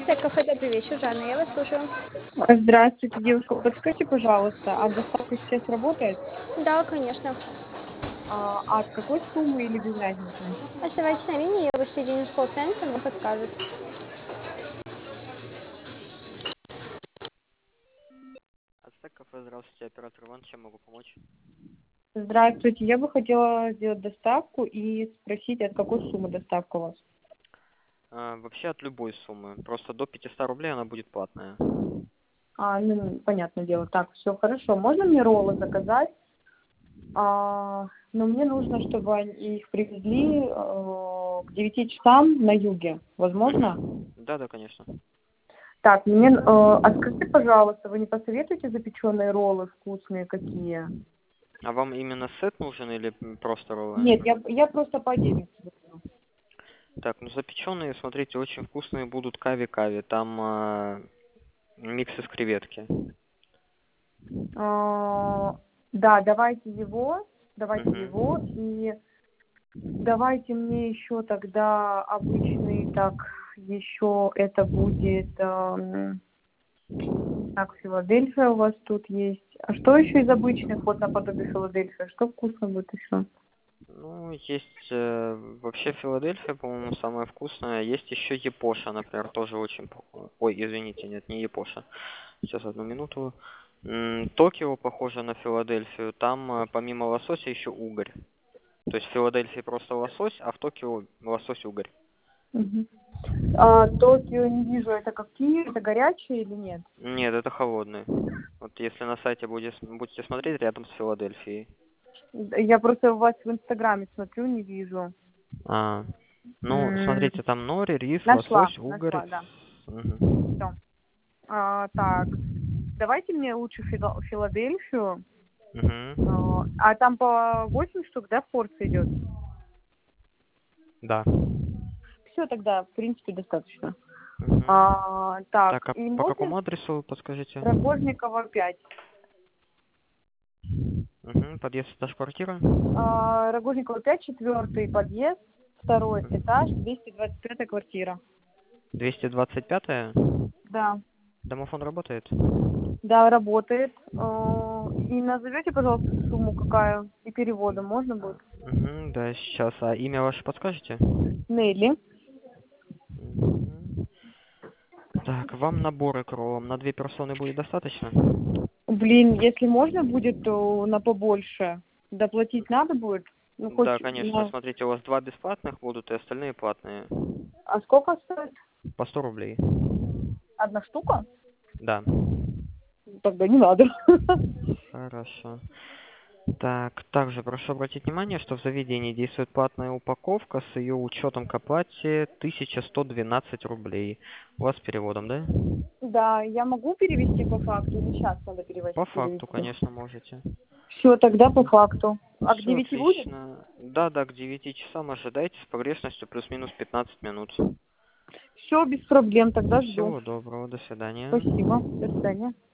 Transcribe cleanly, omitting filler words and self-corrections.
Кафе, добрый вечер, Жанна, я вас слушаю. Здравствуйте, девушка. Подскажите, пожалуйста, а доставка сейчас работает? Да, конечно. От какой суммы или без разницы? Оставайтесь на линии, я вас соединю с колл-центром, вам подскажут. Ацтек кафе, здравствуйте, оператор Иван, чем могу помочь? Здравствуйте, я бы хотела сделать доставку и спросить, от какой суммы доставка у вас? Вообще от любой суммы, просто до 500 рублей она будет платная. Понятное дело. Так, все хорошо. Можно мне роллы заказать? Но мне нужно, чтобы их привезли к 9 часам на юге. Возможно? Да, конечно. Так, скажите, пожалуйста, вы не посоветуете запеченные роллы вкусные какие? А вам именно сет нужен или просто роллы? Нет, я просто по отдельности люблю. Так, ну запеченные, смотрите, очень вкусные будут кави-кави, там микс из креветки. Да, давайте его, Мгм. и давайте мне еще тогда обычный, так, еще это будет, так, Филадельфия у вас тут есть. А что еще из обычных, вот наподобие Филадельфия, что вкусно будет еще? Ну, есть вообще Филадельфия, по-моему, самая вкусная. Есть еще Япоша, например, тоже очень... Ой, извините, нет, не Япоша. Сейчас, одну минуту. Токио похоже на Филадельфию. Там помимо лосося еще угорь. То есть в Филадельфии просто лосось, а в Токио лосось-угорь. Мгм. Токио не вижу, это какие? Это горячие или нет? Нет, это холодный. Вот если на сайте будете смотреть, рядом с Филадельфией. Я просто у вас в Инстаграме смотрю, не вижу. А, ну, смотрите, там нори, рис, Нашла, лосось, угорь. да. Мгм. Все. Так, давайте мне лучше Филадельфию. Мгм. А там по 8 штук, да, в порции идет? Да. Все тогда, в принципе, достаточно. Мгм. Так, Так, а и по можно какому адресу подскажите? Рогожникова 5. Подъезд, этаж, квартира? Рогожникова 5, 4 подъезд, 2 этаж, 225 квартира. 225-я? Да, Домофон работает? да, работает. И назовете, пожалуйста, сумму какая и перевода можно будет? Да, сейчас. А имя ваше подскажете? Нелли. Мгм. Так, вам наборы к роллам на 2 персоны будет достаточно? Блин, если можно будет, то на побольше. Доплатить надо будет? Ну, хоть Да, конечно. Смотрите, у вас 2 бесплатных будут и остальные платные. А сколько стоит? По 100 рублей. Одна штука? Да. Тогда не надо. Хорошо. Так, также прошу обратить внимание, что в заведении действует платная упаковка с ее учетом к оплате 1112 рублей. У вас с переводом, да? Да, я могу перевести по факту или сейчас надо По факту, перевести? конечно, можете. Все, тогда по факту. А к Все 9 будет? отлично. Да, к 9 часам ожидайте с погрешностью плюс-минус 15 минут. Все, без проблем, тогда жду. Всего доброго, до свидания. Спасибо. До свидания.